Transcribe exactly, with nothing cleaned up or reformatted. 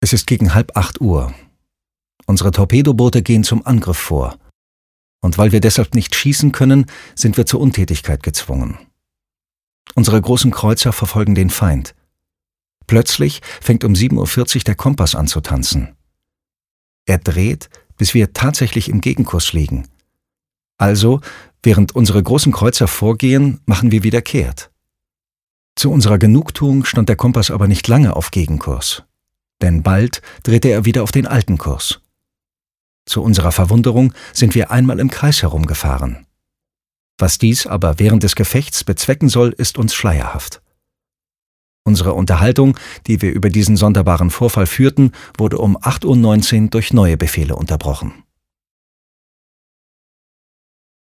Es ist gegen halb acht Uhr. Unsere Torpedoboote gehen zum Angriff vor. Und weil wir deshalb nicht schießen können, sind wir zur Untätigkeit gezwungen. Unsere großen Kreuzer verfolgen den Feind. Plötzlich fängt um sieben Uhr vierzig der Kompass an zu tanzen. Er dreht, bis wir tatsächlich im Gegenkurs liegen. Also, während unsere großen Kreuzer vorgehen, machen wir wieder kehrt. Zu unserer Genugtuung stand der Kompass aber nicht lange auf Gegenkurs. Denn bald drehte er wieder auf den alten Kurs. Zu unserer Verwunderung sind wir einmal im Kreis herumgefahren. Was dies aber während des Gefechts bezwecken soll, ist uns schleierhaft. Unsere Unterhaltung, die wir über diesen sonderbaren Vorfall führten, wurde um acht Uhr neunzehn durch neue Befehle unterbrochen.